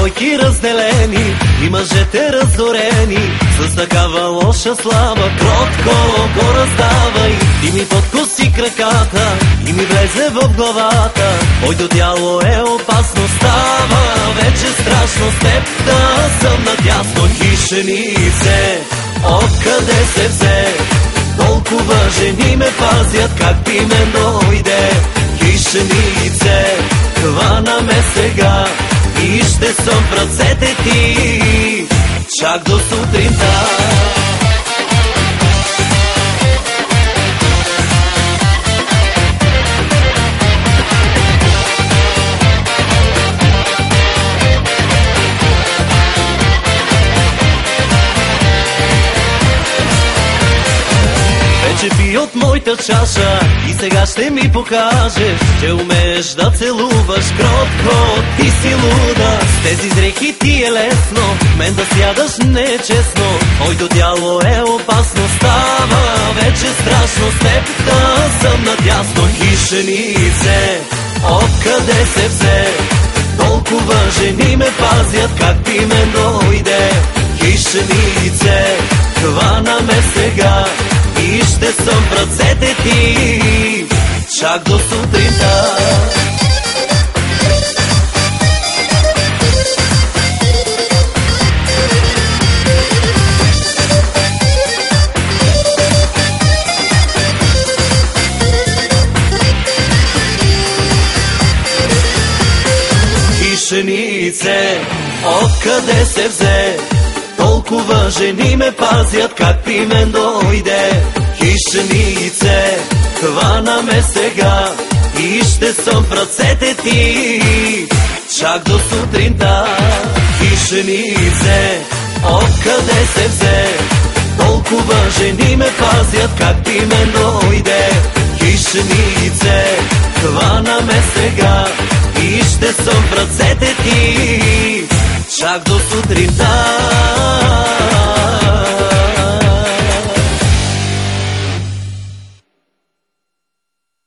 девойки разделени и мъжете разорени. С такава лоша слава кротко го раздавай. И ми подкоси краката и ми влезе в главата. Ойдо тяло е опасно, става вече страшно. С теб да съм надясно. Хищенице, откъде се взе? Толкова жени ме пазят, как ти ме дойде. Хищенице, хвана ме сега и ще съм в ръцете ти чак до сутринта. Вече пи от моята чаша и сега ще ми покажеш, че умееш да целуваш кротко. Ти си луда, с тези дрехи ти е лесно мен да сядаш нечестно. Ойдо тяло е опасно, става вече страшно. С теб да съм надясно. Хищенице, откъде се взе? Толкова жени ме пазят, как ти ме дойде. Хищенице, хвана ме сега и ще съм в ръцете ти чак до сутринта. Хищенице, откъде се взе? Толкова жени ме пазят, как при мен дойде. Хищенице, хвана ме сега и ще съм в ръцете ти чак до сутринта. Хищенице, откъде се взе? Толкова жени ме пазят, как при мен дойде. Хищенице, хвана ме сега и ще съм в ръцете ти чак до сутринта.